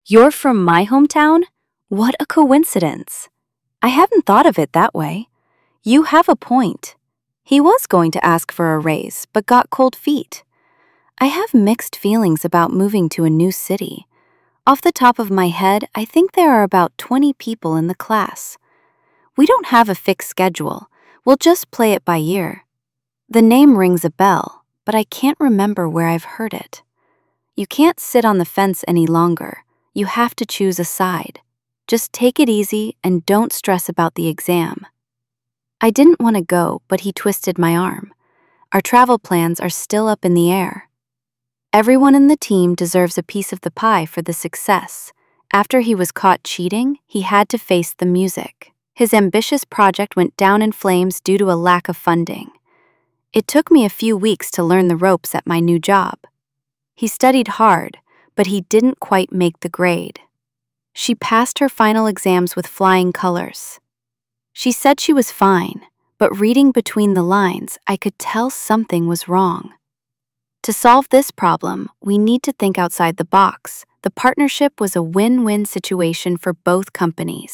You're from my hometown? What a coincidence. I hadn't thought of it that way. You have a point. He was going to ask for a raise, but got cold feet. I have mixed feelings about moving to a new city. Off the top of my head, I think there are about 20 people in the class. We don't have a fixed schedule. We'll just play it by ear. The name rings a bell, but I can't remember where I've heard it. You can't sit on the fence any longer. You have to choose a side. Just take it easy and don't stress about the exam. I didn't want to go, but he twisted my arm. Our travel plans are still up in the air. Everyone in the team deserves a piece of the pie for the success. After he was caught cheating, he had to face the music. His ambitious project went down in flames due to a lack of funding. It took me a few weeks to learn the ropes at my new job. He studied hard, but he didn't quite make the grade. She passed her final exams with flying colors. She said she was fine, but reading between the lines, I could tell something was wrong. To solve this problem, we need to think outside the box. The partnership was a win-win situation for both companies.